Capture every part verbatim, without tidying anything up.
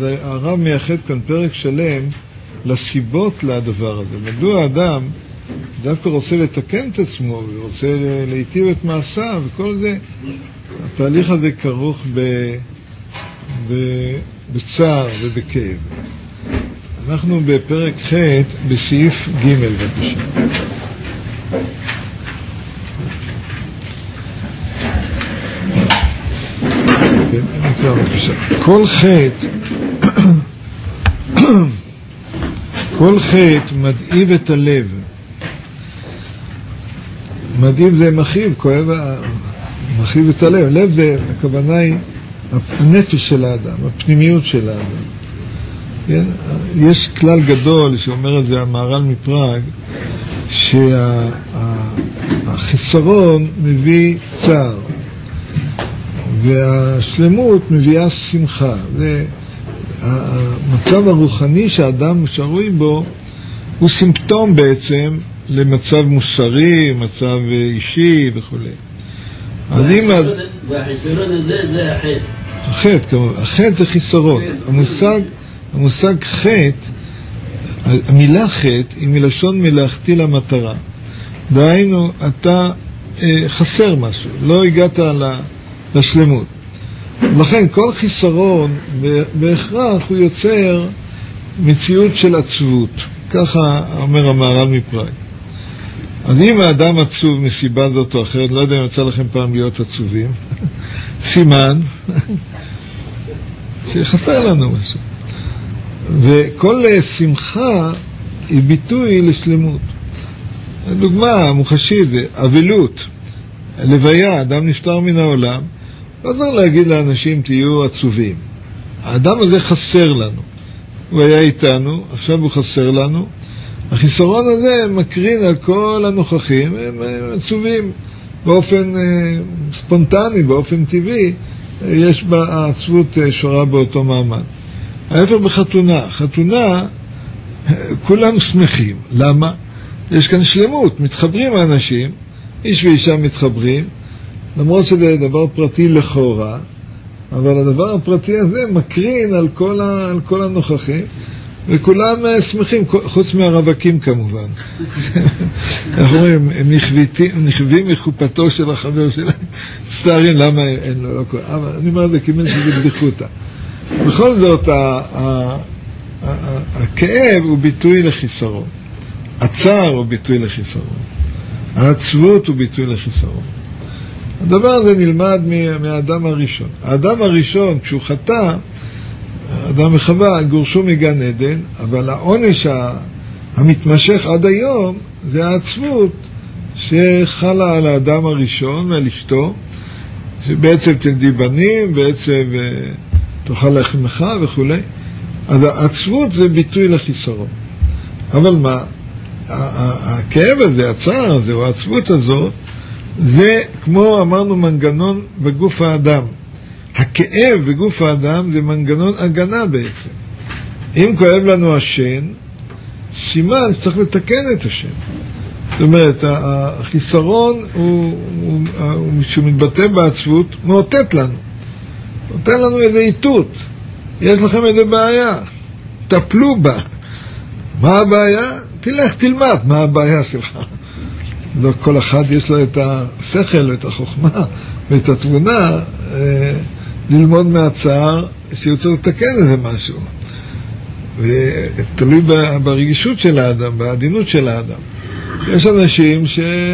הרב מייחד כאן פרק שלם לסיבות לדבר הזה. מדוע האדם דווקא רוצה לתקן את עצמו ורוצה להיטיב את מעשיו וכל זה. התהליך הזה כרוך ב, ב, בצער ובכאב. אנחנו בפרק ח' בסעיף ג' בבקשה. נקרא בבקשה. כל חטא כל חטא מדאיב את הלב. מדאיב זה מכאיב, כואב, מכאיב את הלב. לב זה, הכוונה היא הנפש של האדם, הפנימיות של האדם. כן? יש כלל גדול שאומר את זה המהר"ל מפראג, שהחיסרון מביא צער והשלמות מביאה שמחה. והמצב הרוחני שהאדם שרוי בו הוא סימפטום בעצם למצב מוסרי, מצב אישי וכו'. והחיסרון הזה זה החטא. החטא, כלומר, החטא זה חיסרון. המושג, המושג חטא, המילה חטא היא מלשון מלאכתי למטרה. דהיינו, אתה אה, חסר משהו, לא הגעת לשלמות. לכן כל חיסרון בהכרח הוא יוצר מציאות של עצבות. ככה אומר המהר"ל מפראג. אז אם האדם עצוב מסיבה זאת או אחרת, לא יודע אם יצא לכם פעם להיות עצובים, סימן שחסר לנו משהו. וכל שמחה היא ביטוי לשלמות. דוגמה מוחשית זה אבלות, לוויה, אדם נפטר מן העולם, לא צריך להגיד לאנשים תהיו עצובים. האדם הזה חסר לנו. הוא היה איתנו, עכשיו הוא חסר לנו. החיסרון הזה מקרין על כל הנוכחים, הם עצובים באופן ספונטני, באופן טבעי, יש בה העצבות שורה באותו מעמד. ההפך בחתונה, חתונה כולם שמחים. למה? יש כאן שלמות, מתחברים האנשים, איש ואישה מתחברים, למרות שזה דבר פרטי לכאורה, אבל הדבר הפרטי הזה מקרין על כל, ה, על כל הנוכחים, וכולם שמחים, חוץ מהרווקים כמובן. אנחנו אומרים, הם נכווים מחופתו של החבר שלהם, מצטערים למה אין לו, לא קורה. אבל אני אומר את זה כמין שזה בדיחותה. בכל זאת, ה, ה, ה, ה, הכאב הוא ביטוי לחיסרון. הצער הוא ביטוי לחיסרון. העצבות הוא ביטוי לחיסרון. הדבר הזה נלמד מהאדם הראשון. האדם הראשון, כשהוא חטא, האדם וחווה גורשו מגן עדן, אבל העונש המתמשך עד היום זה העצבות שחלה על האדם הראשון ועל אשתו, שבעצם תלדי בנים, בעצם תאכל לחמך וכו'. אז העצבות זה ביטוי לחיסרון. אבל מה? הכאב הזה, הצער הזה, או העצבות הזאת, זה כמו אמרנו מנגנון בגוף האדם. הכאב בגוף האדם זה מנגנון הגנה בעצם. אם כואב לנו השן, סימן צריך לתקן את השן. זאת אומרת, החיסרון הוא, הוא, הוא, שהוא מתבטא בעצבות, מאותת לנו. נותן לנו איזה איתות. יש לכם איזה בעיה. טפלו בה. מה הבעיה? תלך תלמד מה הבעיה שלך. לא כל אחד יש לו את השכל ואת החוכמה ואת התבונה אה, ללמוד מהצער שיוצא לתקן איזה משהו. ותלוי ברגישות של האדם, בעדינות של האדם. יש אנשים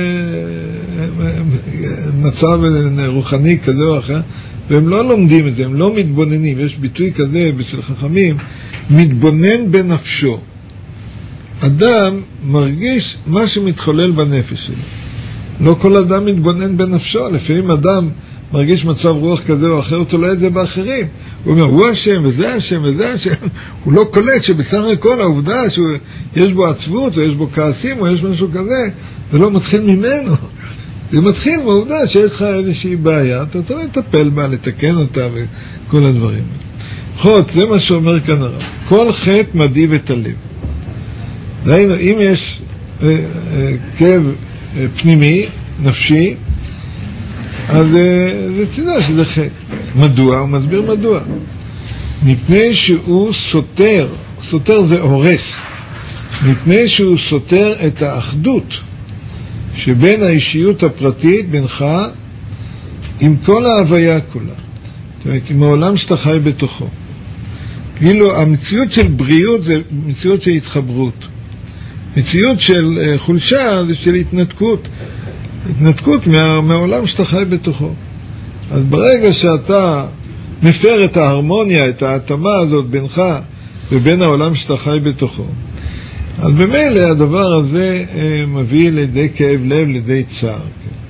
שמצב רוחני כזה או אחר, והם לא לומדים את זה, הם לא מתבוננים. יש ביטוי כזה אצל חכמים, מתבונן בנפשו. אדם מרגיש מה שמתחולל בנפש שלו. לא כל אדם מתבונן בנפשו. לפעמים אדם מרגיש מצב רוח כזה או אחר, הוא תולה את זה באחרים. הוא אומר, הוא השם וזה השם וזה השם. הוא לא קולט שבסך הכל העובדה שיש בו עצבות או יש בו כעסים או יש משהו כזה, זה לא מתחיל ממנו. זה מתחיל מהעובדה שיש לך איזושהי בעיה, אתה צריך לטפל בה, לתקן אותה וכל הדברים. חוץ, זה מה שאומר כאן הרב. כל חטא מדאיב את הלב. דהיינו, אם יש אה, אה, כאב אה, פנימי, נפשי, אז אה, זה תדע שזה חטא. מדוע? הוא מסביר מדוע. מפני שהוא סותר, סותר זה הורס, מפני שהוא סותר את האחדות שבין האישיות הפרטית בינך עם כל ההוויה כולה, זאת אומרת עם העולם שאתה חי בתוכו. כאילו המציאות של בריאות זה מציאות של התחברות, מציאות של חולשה זה של התנתקות, התנתקות מה, מהעולם שאתה חי בתוכו. אז ברגע שאתה מפר את ההרמוניה, את ההתאמה הזאת בינך ובין העולם שאתה חי בתוכו, אז במילא הדבר הזה מביא לידי כאב לב, לידי צער.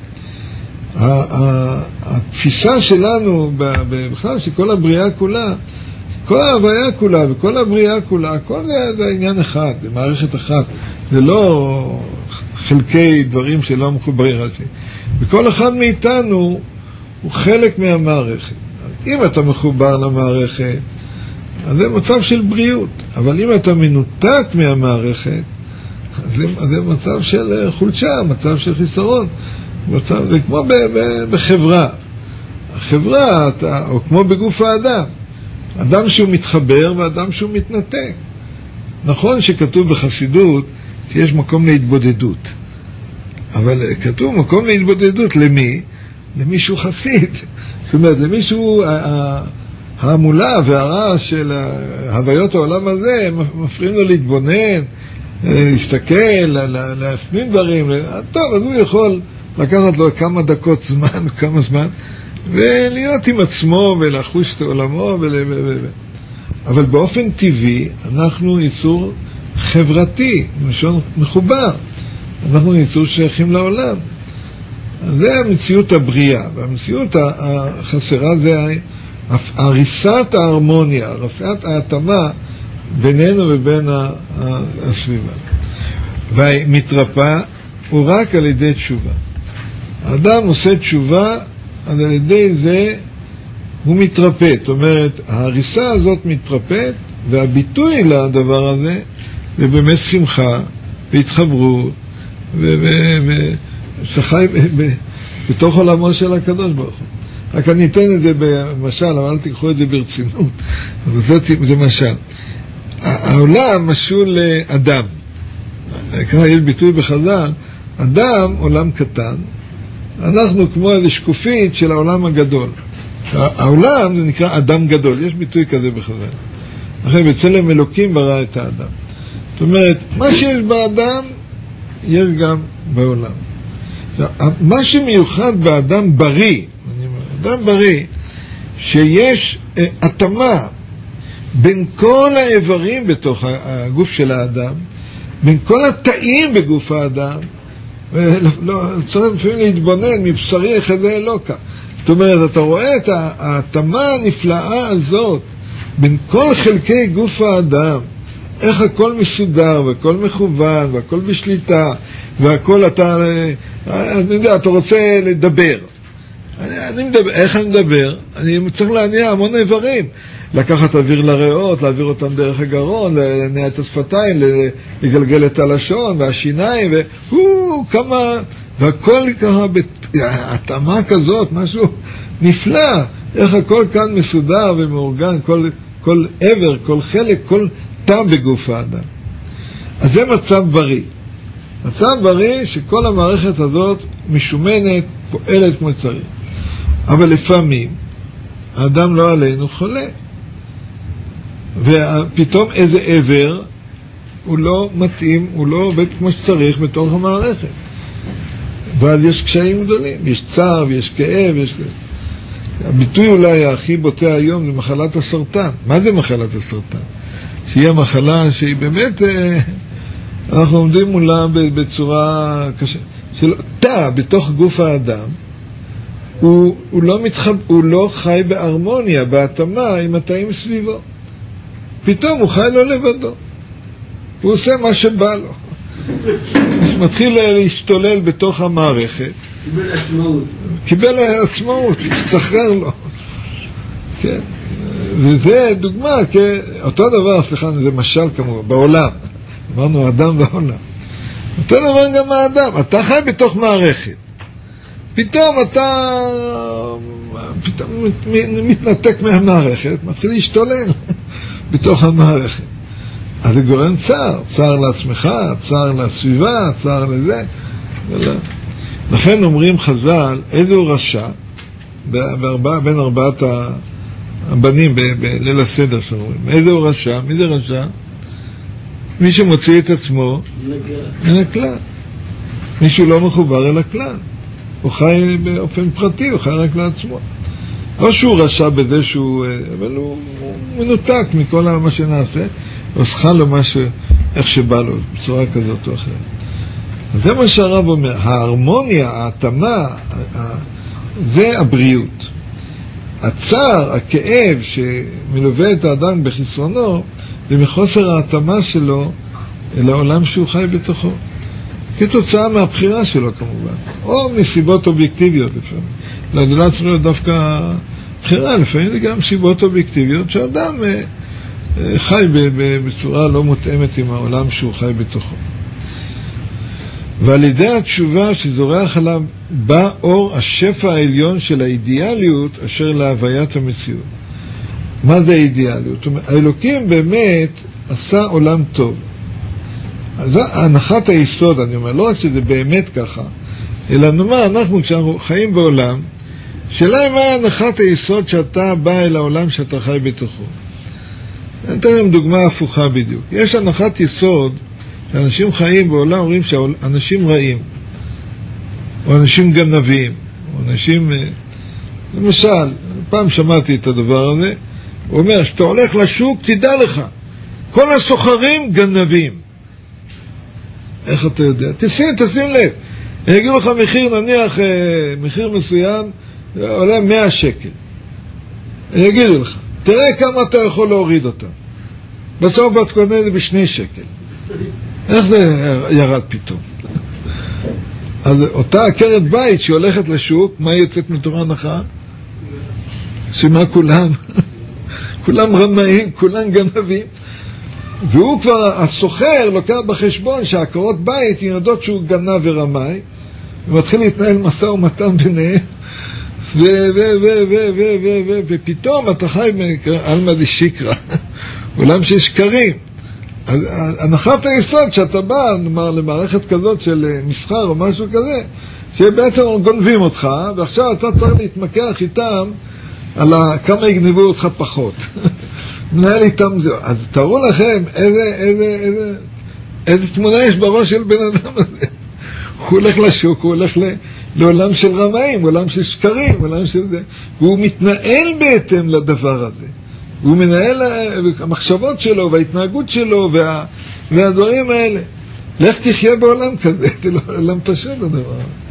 התפיסה שלנו בכלל שכל הבריאה כולה, כל ההוויה כולה וכל הבריאה כולה, הכל זה עניין אחד, זה מערכת אחת, זה לא חלקי דברים שלא מחוברים ראשי. וכל אחד מאיתנו הוא חלק מהמערכת. אם אתה מחובר למערכת, אז זה מצב של בריאות, אבל אם אתה מנותק מהמערכת, אז זה, אז זה מצב של חולשה, מצב של חיסרון, מצב, זה כמו ב, ב, בחברה. החברה, אתה, או כמו בגוף האדם, אדם שהוא מתחבר ואדם שהוא מתנתק. נכון שכתוב בחסידות שיש מקום להתבודדות, אבל כתוב מקום להתבודדות למי? למישהו חסיד. זאת אומרת, למישהו, ההמולה והרעש של הוויות העולם הזה, מפריעים לו להתבונן, להסתכל, להפנים דברים. טוב, אז הוא יכול לקחת לו כמה דקות זמן, כמה זמן, ולהיות עם עצמו ולחוש את עולמו. ול... אבל באופן טבעי, אנחנו ייצור חברתי, משון מחובר. אנחנו ייצור שייכים לעולם. זה המציאות הבריאה, והמציאות החסרה זה הריסת ההרמוניה, הריסת ההתאמה בינינו ובין הסביבה. והמתרפא הוא רק על ידי תשובה. האדם עושה תשובה, אז על ידי זה הוא מתרפא. זאת אומרת, ההריסה הזאת מתרפאת, והביטוי לדבר הזה זה באמת שמחה והתחברות ושחי בתוך עולמו של הקדוש ברוך הוא. רק אני אתן את זה במשל, אבל אל תיקחו את זה ברצינות, אבל זה, זה משל. העולם משול לאדם, ככה יש ביטוי בחז"ל, אדם עולם קטן, אנחנו כמו איזה שקופית של העולם הגדול. העולם זה נקרא אדם גדול, יש ביטוי כזה בחז"ל. אחרי בצלם אלוקים ברא את האדם. זאת אומרת, מה שיש באדם יש גם בעולם. מה שמיוחד באדם בריא, אדם בריא, שיש התאמה בין כל האיברים בתוך הגוף של האדם, בין כל התאים בגוף האדם, ולא, צריך לפעמים להתבונן מבשרי איך זה אלוקה. זאת אומרת, אתה רואה את ההתאמה הנפלאה הזאת בין כל חלקי גוף האדם, איך הכל מסודר והכל מכוון והכל בשליטה והכל אתה, אני יודע, אתה רוצה לדבר. אני, אני מדבר, איך אני מדבר? אני צריך להניע המון איברים. לקחת אוויר לריאות, להעביר אותם דרך הגרון, להניע את השפתיים, לגלגל את הלשון והשיניים, והוא כמה, והכל ככה, התאמה כזאת, משהו נפלא. איך הכל כאן מסודר ומאורגן, כל, כל עבר, כל חלק, כל תא בגוף האדם. אז זה מצב בריא. מצב בריא שכל המערכת הזאת משומנת, פועלת כמו שצריך. אבל לפעמים האדם לא עלינו חולה. ופתאום איזה עבר הוא לא מתאים, הוא לא עובד כמו שצריך בתוך המערכת. ואז יש קשיים גדולים, יש צער ויש כאב, יש... הביטוי אולי הכי בוטה היום זה מחלת הסרטן. מה זה מחלת הסרטן? שהיא המחלה שהיא באמת, אנחנו עומדים מולה בצורה קשה, של תא בתוך גוף האדם, הוא, הוא, לא מתחב, הוא לא חי בהרמוניה, בהתאמה עם התאים סביבו. פתאום הוא חי לא לבדו. הוא עושה מה שבא לו. מתחיל להשתולל בתוך המערכת. קיבל עצמאות. קיבל עצמאות, השתחרר לו. כן. וזה דוגמה, כי אותו דבר, סליחה, זה משל כמובן, בעולם. אמרנו, אדם בעולם. אותו דבר גם האדם. אתה חי בתוך מערכת. פתאום אתה פתאום מתנתק מהמערכת, מתחיל להשתולל בתוך המערכת. אז זה גורם צער, צער לעצמך, צער לסביבה, צער לזה. לכן אומרים חז"ל, איזו רשע, בארבע, בין ארבעת הבנים בליל הסדר שאומרים, איזו רשע, מי זה רשע? מי שמוציא את עצמו מן הכלל. מי שהוא לא מחובר אל הכלל. הוא חי באופן פרטי, הוא חי רק לעצמו. לא שהוא רשע בזה שהוא, אבל הוא, הוא מנותק מכל מה שנעשה, עושה לו משהו, איך שבא לו, בצורה כזאת או אחרת. זה מה שהרב אומר, ההרמוניה, ההתאמה, זה הבריאות. הצער, הכאב שמלווה את האדם בחסרונו, זה מחוסר ההתאמה שלו אל העולם שהוא חי בתוכו. כתוצאה מהבחירה שלו כמובן, או מסיבות אובייקטיביות לפעמים. לא צריך להיות דווקא בחירה, לפעמים זה גם סיבות אובייקטיביות שהאדם חי בצורה לא מותאמת עם העולם שהוא חי בתוכו. ועל ידי התשובה שזורח עליו בא אור השפע העליון של האידיאליות אשר להוויית המציאות. מה זה האידיאליות? האלוקים באמת עשה עולם טוב. הנחת היסוד, אני אומר, לא רק שזה באמת ככה, אלא נאמר, אנחנו כשאנחנו חיים בעולם, שאלה מה הנחת היסוד שאתה בא אל העולם שאתה חי בתוכו. אני אתן לכם דוגמה הפוכה בדיוק. יש הנחת יסוד שאנשים חיים בעולם, אומרים שאנשים רעים, או אנשים גנבים, או אנשים, למשל, פעם שמעתי את הדבר הזה, הוא אומר, שאתה הולך לשוק, תדע לך, כל הסוחרים גנבים. איך אתה יודע? תשים, תשים לב. אני אגיד לך מחיר, נניח, מחיר מסוים, עולה מאה שקל. אני אגיד לך, תראה כמה אתה יכול להוריד אותה. בסוף בת קונה זה בשני שקל. איך זה ירד פתאום? אז אותה עקרת בית שהולכת לשוק, מה יוצאת מתוך הנחה? שמה כולם? כולם רמאים, כולם גנבים. והוא כבר, הסוחר לוקח בחשבון שהעקרות בית יודעות שהוא גנב ורמאי, ומתחיל להתנהל משא ומתן ביניהם, ופתאום אתה חי אלמא דשיקרא, עולם של שקרים. הנחת היסוד שאתה בא, נאמר, למערכת כזאת של מסחר או משהו כזה, שבעצם גונבים אותך, ועכשיו אתה צריך להתמקח איתם על כמה יגנבו אותך פחות. מנהל איתם זה. אז תראו לכם איזה, איזה, איזה, איזה תמונה יש בראש של בן אדם הזה. הוא הולך לשוק, הוא הולך לעולם של רמאים, עולם של שקרים, עולם של זה. והוא מתנהל בהתאם לדבר הזה. הוא מנהל המחשבות שלו וההתנהגות שלו וה, והדברים האלה. לך תחיה בעולם כזה, זה לא עולם פשוט הדבר.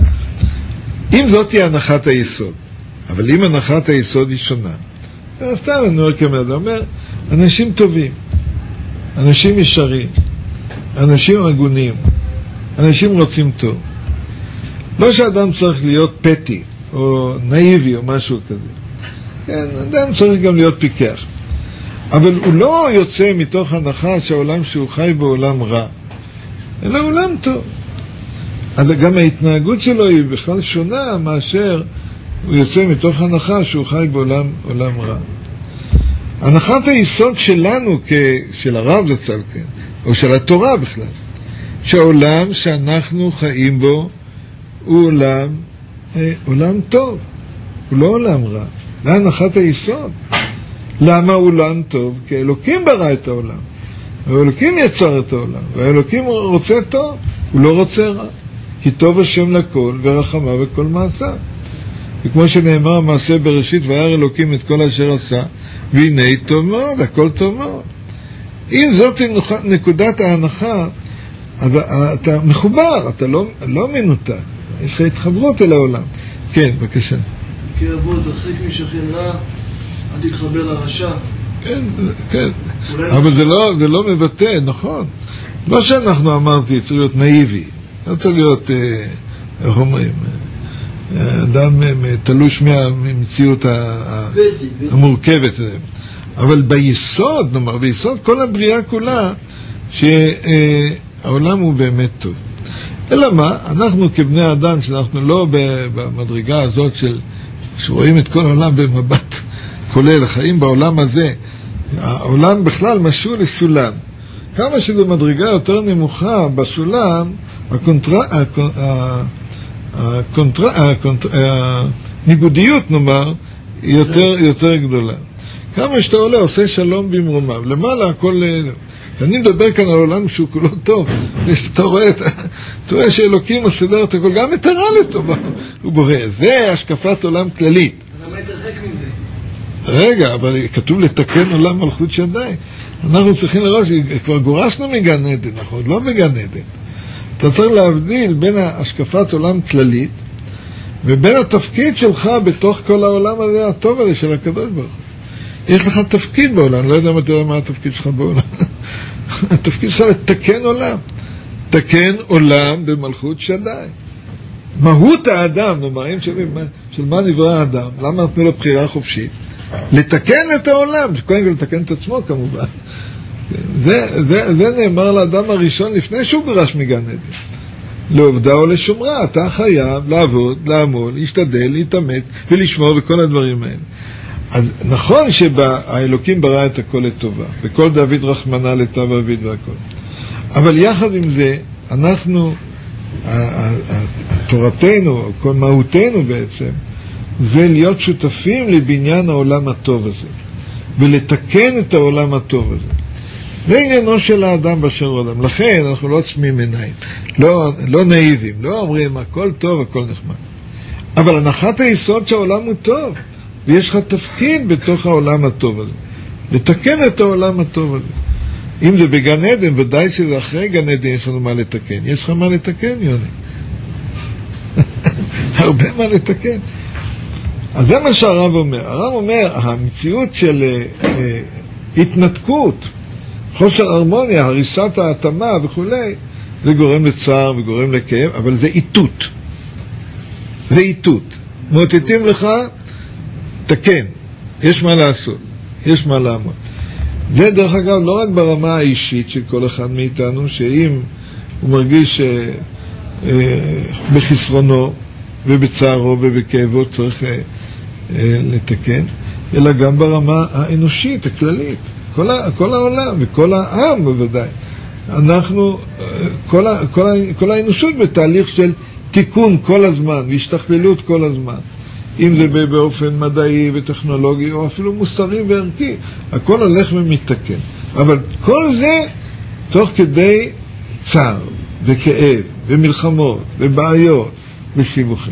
אם זאת היא הנחת היסוד, אבל אם הנחת היסוד היא שונה, אז סתם אני אומר כמד, אומר, אנשים טובים, אנשים ישרים, אנשים הגונים, אנשים רוצים טוב. לא שאדם צריך להיות פטי, או נאיבי, או משהו כזה. כן, אדם צריך גם להיות פיקח. אבל הוא לא יוצא מתוך הנחה שהעולם שהוא חי בעולם רע, אלא עולם טוב. אז גם ההתנהגות שלו היא בכלל שונה מאשר הוא יוצא מתוך הנחה שהוא חי בעולם עולם רע. הנחת היסוד שלנו, של הרב זצ"ל, כן, או של התורה בכלל, שהעולם שאנחנו חיים בו הוא עולם, אה, עולם טוב, הוא לא עולם רע. זה הנחת היסוד. למה עולם טוב? כי אלוקים ברא את העולם, ואלוקים יצר את העולם, ואלוקים רוצה טוב, הוא לא רוצה רע, כי טוב השם לכל ורחמה בכל מעשה. וכמו שנאמר מעשה בראשית, וירא אלוקים את כל אשר עשה, והנה טוב מאוד, הכל טוב מאוד. אם זאת נקודת ההנחה, אז אתה מחובר, אתה לא, לא מנותק, יש לך התחברות אל העולם. כן, בבקשה. כי אבוא תחזיק משכן רע, אל תתחבר לרשע. כן, כן, אבל זה לא, זה לא מבטא, נכון. לא שאנחנו אמרתי, צריך להיות נאיבי, לא צריך להיות, איך אומרים, אדם תלוש מהמציאות המורכבת. אבל ביסוד, נאמר, ביסוד כל הבריאה כולה, שהעולם הוא באמת טוב. אלא מה? אנחנו כבני אדם, שאנחנו לא במדרגה הזאת של, שרואים את כל העולם במבט כולל, החיים בעולם הזה, העולם בכלל משהו לסולם. כמה שזו מדרגה יותר נמוכה בסולם, הקונטרה, הקונטרה, הקונטרה, הניגודיות נאמר, היא יותר, יותר גדולה. כמה שאתה עולה, עושה שלום במרומיו. למעלה הכל... אני מדבר כאן על עולם שהוא כולו טוב. אתה רואה, אתה רואה שאלוקים מסדר את הכל, גם את הרע לטוב הוא בורא. זה השקפת עולם כללית. למה להתרחק מזה? רגע, אבל כתוב לתקן עולם מלכות שדי. אנחנו צריכים לראות שכבר גורשנו מגן עדן, אנחנו עוד לא בגן עדן. אתה צריך להבדיל בין השקפת עולם כללית ובין התפקיד שלך בתוך כל העולם הזה, הטוב הזה של הקדוש ברוך הוא. יש לך תפקיד בעולם, אני לא יודע מה תראה מה התפקיד שלך בעולם. התפקיד שלך לתקן עולם. תקן עולם במלכות שדי. מהות האדם, נאמרים של, של מה נברא האדם, למה נתנו לו בחירה חופשית? לתקן את העולם, קודם כל לתקן את עצמו כמובן. זה, זה, זה נאמר לאדם הראשון לפני שהוא גורש מגן עדן. לעובדה או לשומרה, אתה חייב לעבוד, לעמול, להשתדל, להתאמץ ולשמור בכל הדברים האלה. אז נכון שהאלוקים ברא את הכל לטובה, וכל דוד רחמנה לטוב אביד והכל. אבל יחד עם זה, אנחנו, תורתנו, כל מהותנו בעצם, זה להיות שותפים לבניין העולם הטוב הזה, ולתקן את העולם הטוב הזה. זה עניינו של האדם באשר הוא אדם. לכן אנחנו לא עצמים עיניים, לא, לא נאיבים, לא אומרים הכל טוב, הכל נחמד. אבל הנחת היסוד שהעולם הוא טוב, ויש לך תפקיד בתוך העולם הטוב הזה, לתקן את העולם הטוב הזה. אם זה בגן עדן, ודאי שזה אחרי גן עדן יש לנו מה לתקן. יש לך מה לתקן, יוני? הרבה מה לתקן. אז זה מה שהרב אומר. הרב אומר, המציאות של אה, אה, התנתקות, חוסר הרמוניה, הריסת ההתאמה וכו', זה גורם לצער וגורם לכאב, אבל זה איתות. זה איתות. מוטטים לך, תקן. יש מה לעשות. יש מה לעמוד. זה דרך אגב לא רק ברמה האישית של כל אחד מאיתנו, שאם הוא מרגיש אה, אה, בחסרונו ובצערו ובכאבו צריך אה, אה, לתקן, אלא גם ברמה האנושית, הכללית. כל, ה, כל העולם וכל העם בוודאי. אנחנו, כל, ה, כל, ה, כל האנושות בתהליך של תיקון כל הזמן, והשתכללות כל הזמן. אם זה באופן מדעי וטכנולוגי, או אפילו מוסרי וערכי, הכל הולך ומתקן. אבל כל זה תוך כדי צער וכאב ומלחמות ובעיות וסיבוכים.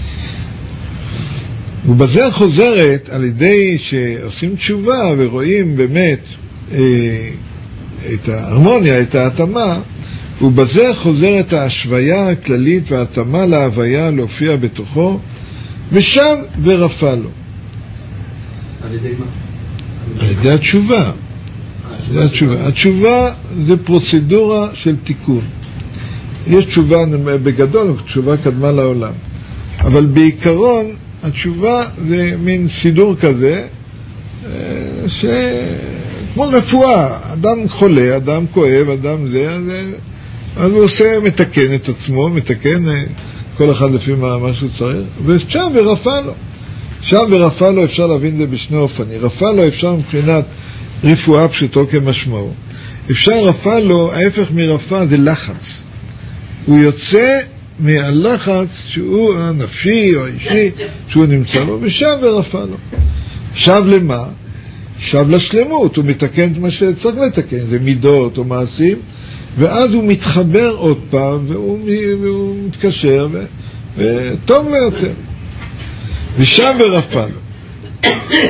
ובזה חוזרת על ידי שעושים תשובה ורואים באמת אה, את ההרמוניה, את ההתאמה, ובזה חוזרת ההשוויה הכללית וההתאמה להוויה להופיע בתוכו, ושב ורפא לו. על ידי מה? על ידי התשובה. על ידי התשובה. התשובה זה פרוצדורה של תיקון. יש תשובה בגדול, תשובה קדמה לעולם. אבל בעיקרון, התשובה זה מין סידור כזה, ש... כמו רפואה, אדם חולה, אדם כואב, אדם זה, אז, אז הוא עושה, מתקן את עצמו, מתקן כל אחד לפי מה, מה שהוא צריך, ושב ורפא לו. שב ורפא לו אפשר להבין את זה בשני אופנים. רפא לו אפשר מבחינת רפואה פשוטו כמשמעו. אפשר רפא לו, ההפך מרפא זה לחץ. הוא יוצא מהלחץ שהוא הנפשי או האישי שהוא נמצא לו, ושב ורפא לו. שב למה? שב לשלמות, הוא מתקן את מה שצריך לתקן, זה מידות או מעשים, ואז הוא מתחבר עוד פעם, והוא, והוא מתקשר, ו, וטוב לו יותר. ושב ורפא לו.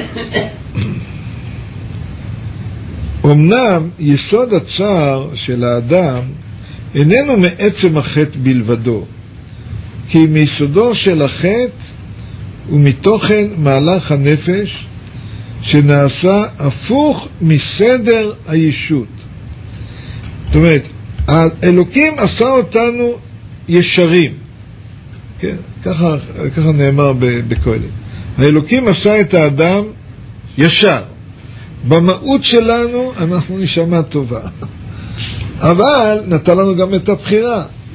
אמנם יסוד הצער של האדם איננו מעצם החטא בלבדו, כי מיסודו של החטא ומתוכן מהלך הנפש שנעשה הפוך מסדר הישות. זאת אומרת, האלוקים עשה אותנו ישרים. כן, ככה, ככה נאמר בקהלת. האלוקים עשה את האדם ישר. במהות שלנו אנחנו נשמה טובה. אבל נתן לנו גם את הבחירה.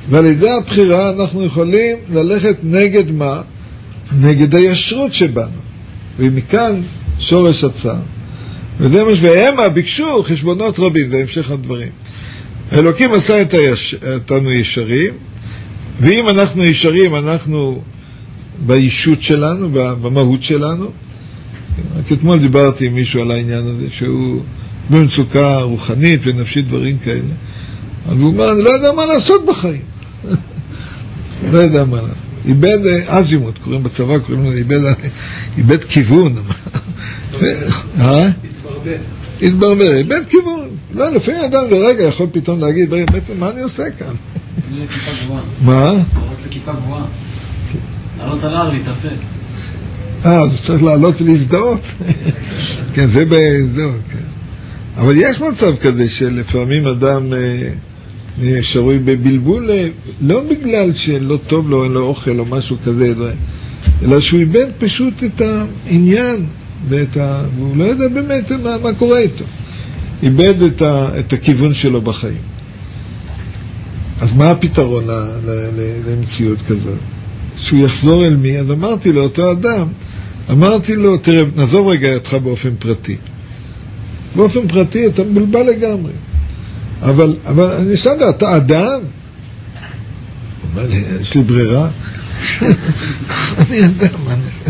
ועל ידי הבחירה אנחנו יכולים ללכת נגד מה? נגד הישרות שבנו. ומכאן שורש הצער. וזה מה שבהמה ביקשו חשבונות רבים, זה המשך הדברים. אלוקים עשה את היש... אותנו ישרים, ואם אנחנו ישרים, אנחנו בישות שלנו, במהות שלנו. רק אתמול דיברתי עם מישהו על העניין הזה, שהוא במצוקה רוחנית ונפשית, דברים כאלה. אז הוא אומר, אני לא יודע מה לעשות בחיים. לא יודע מה לעשות. איבד אזימות, קוראים בצבא, קוראים לו, איבד, איבד כיוון. אה? התברבר. התברבר, איבד כיוון. לא, לפעמים אדם לרגע יכול פתאום להגיד, בעצם, מה אני עושה כאן? לכיפה גבוהה. מה? לעלות לכיפה גבוהה. לעלות על הר, להתאפס. אה, אז צריך לעלות ולהזדהות. כן, זה בהזדהות, כן. אבל יש מצב כזה שלפעמים אדם שרוי בבלבול, לא בגלל שלא טוב לו, אין לו אוכל או משהו כזה, אלא שהוא איבד פשוט את העניין, ואת ה... והוא לא יודע באמת מה, מה קורה איתו. איבד את, ה... את הכיוון שלו בחיים. אז מה הפתרון ל... ל... למציאות כזאת? שהוא יחזור אל מי? אז אמרתי לאותו אדם, אמרתי לו, תראה, נעזוב רגע אותך באופן פרטי. באופן פרטי אתה מבולבל לגמרי. אבל, אבל אני שאלה, אתה אדם? הוא אומר לי, יש לי ברירה? אני אדם, אני...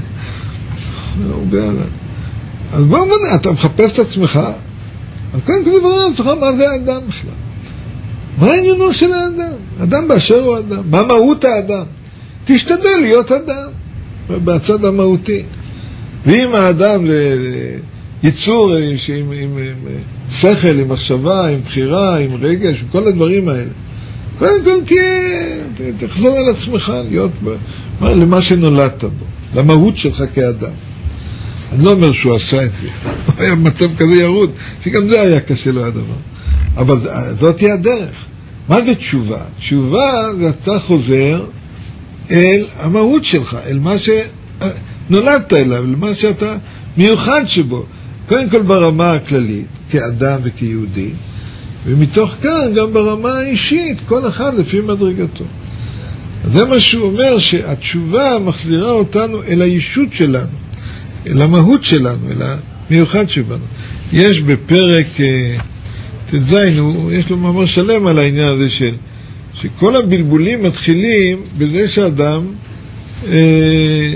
אז בוא מנה, אתה מחפש את עצמך, אז קודם כל דבר על עצמך, מה זה האדם בכלל? מה העניינו של האדם? אדם באשר הוא אדם. מה מהות האדם? תשתדל להיות אדם, בצד המהותי. ואם האדם זה יצור עם, עם, עם, עם שכל, עם מחשבה, עם בחירה, עם רגש, כל הדברים האלה, קודם כל תהיה, תחזור על עצמך, להיות ב, למה שנולדת בו, למהות שלך כאדם. אני לא אומר שהוא עשה את זה, הוא היה במצב כזה ירוד, שגם זה היה קשה לו הדבר. אבל זאת היא הדרך. מה זה תשובה? תשובה זה אתה חוזר אל המהות שלך, אל מה שנולדת אליו, אל מה שאתה מיוחד שבו. קודם כל ברמה הכללית, כאדם וכיהודי, ומתוך כאן גם ברמה האישית, כל אחד לפי מדרגתו. זה מה שהוא אומר, שהתשובה מחזירה אותנו אל הישות שלנו, אל המהות שלנו, אל המיוחד שבנו. יש בפרק תזיינו, יש לו מאמר שלם על העניין הזה של שכל הבלבולים מתחילים בזה שאדם אה,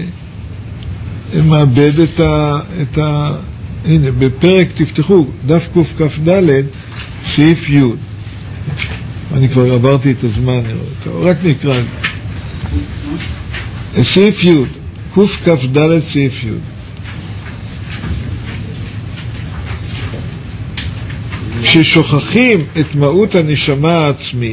מאבד את ה, את ה... הנה, בפרק תפתחו, דף קוף כף ד' סעיף י'. אני כבר עברתי את הזמן, רק נקרא. סעיף י', קוף כף ד' סעיף י'. כששוכחים את מהות הנשמה העצמית,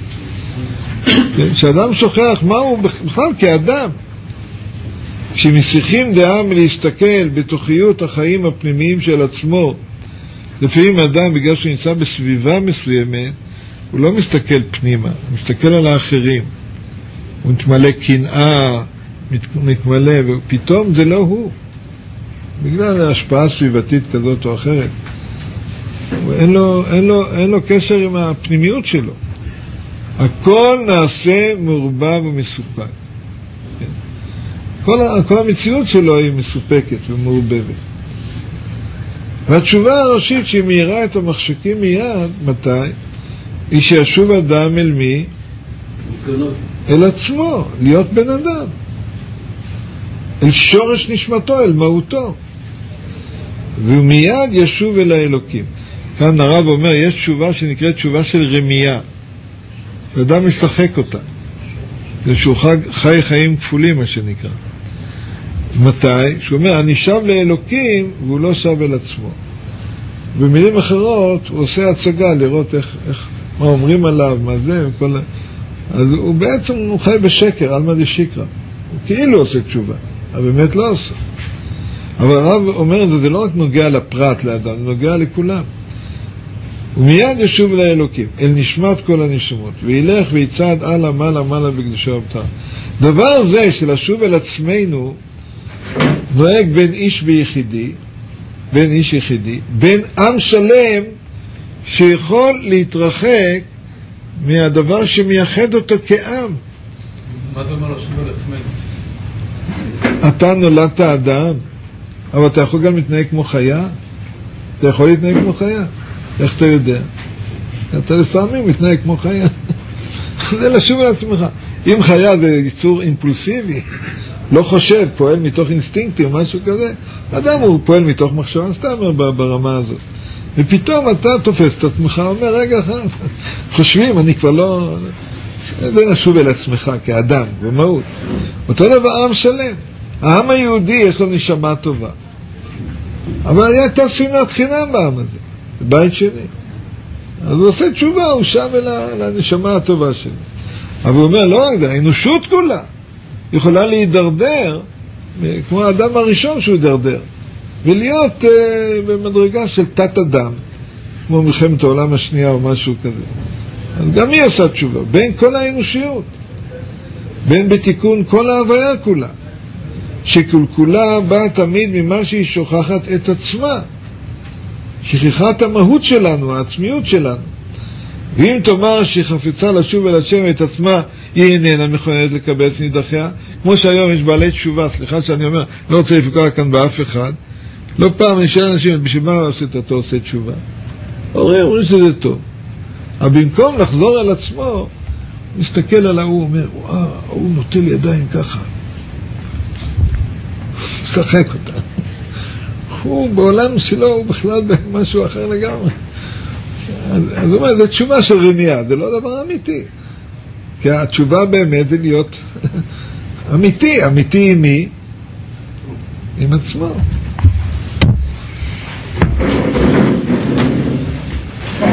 כשאדם שוכח מהו בכלל כאדם, כשמסיחים דעה מלהסתכל בתוכיות החיים הפנימיים של עצמו, לפעמים אדם בגלל שהוא נמצא בסביבה מסוימת, הוא לא מסתכל פנימה, הוא מסתכל על האחרים, הוא מתמלא קנאה, מתמלא, ופתאום זה לא הוא, בגלל ההשפעה סביבתית כזאת או אחרת. אין לו, אין לו, אין לו קשר עם הפנימיות שלו. הכל נעשה מעורבב ומסופק. כל, כל המציאות שלו היא מסופקת ומעורבבת. והתשובה הראשית שהיא מהירה את המחשקים מיד, מתי? היא שישוב אדם אל מי? אל עצמו, להיות בן אדם. אל שורש נשמתו, אל מהותו. ומיד ישוב אל האלוקים. כאן הרב אומר, יש תשובה שנקראת תשובה של רמייה. אדם משחק אותה. זה שהוא חי חיים כפולים, מה שנקרא. מתי? שהוא אומר, אני שב לאלוקים, והוא לא שב אל עצמו. במילים אחרות, הוא עושה הצגה לראות איך, איך, מה אומרים עליו, מה זה, וכל... אז הוא בעצם, הוא חי בשקר, על מה זה שקרה. הוא כאילו עושה תשובה, אבל באמת לא עושה. אבל הרב אומר את זה, זה לא רק נוגע לפרט לאדם, זה נוגע לכולם. ומיד ישוב לאלוקים, אל נשמת כל הנשמות, וילך ויצעד הלאה, מעלה, מעלה בקדושה ובטחה. דבר זה של לשוב אל עצמנו, נוהג בין איש ויחידי, בין איש יחידי, בין עם שלם, שיכול להתרחק מהדבר שמייחד אותו כעם. מה זה אומר לשוב על עצמנו? אתה נולדת אדם, אבל אתה יכול גם להתנהג כמו חיה? אתה יכול להתנהג כמו חיה? איך אתה יודע? אתה לפעמים מתנהג כמו חיה. זה לשוב על עצמך. אם חיה זה יצור אימפולסיבי, לא חושב, פועל מתוך אינסטינקטי או משהו כזה, אדם הוא פועל מתוך מחשבה, סתם אומר ברמה הזאת. ופתאום אתה תופס את עצמך, אומר, רגע אחד, חושבים, אני כבר לא... זה לשוב אל עצמך כאדם, במהות. אותו דבר עם שלם. העם היהודי יש לו נשמה טובה. אבל הייתה שנאת חינם בעם הזה, בבית שני. אז הוא עושה תשובה, הוא שם אל הנשמה הטובה שלו. אבל הוא אומר, לא רק זה, האנושות כולה יכולה להידרדר, כמו האדם הראשון שהוא הידרדר, ולהיות uh, במדרגה של תת אדם, כמו מלחמת העולם השנייה או משהו כזה. אז גם היא עושה תשובה, בין כל האנושיות, בין בתיקון כל ההוויה כולה, שכל כולה באה תמיד ממה שהיא שוכחת את עצמה, שכחת המהות שלנו, העצמיות שלנו. ואם תאמר שהיא חפצה לשוב אל השם את עצמה, היא איננה מכוננת לקבץ נידחיה, כמו שהיום יש בעלי תשובה, סליחה שאני אומר, לא רוצה לפגוע כאן באף אחד, לא פעם אני שואל אנשים, בשביל מה אתה עושה תשובה? אומרים שזה טוב. אבל במקום לחזור אל עצמו, מסתכל על ההוא, אומר, וואו, הוא נוטל ידיים ככה. משחק אותה. הוא בעולם שלו, הוא בכלל במשהו אחר לגמרי. אז הוא אומר, זו תשובה של רמייה, זה לא דבר אמיתי. כי התשובה באמת זה להיות אמיתי. אמיתי עם מי? עם עצמו.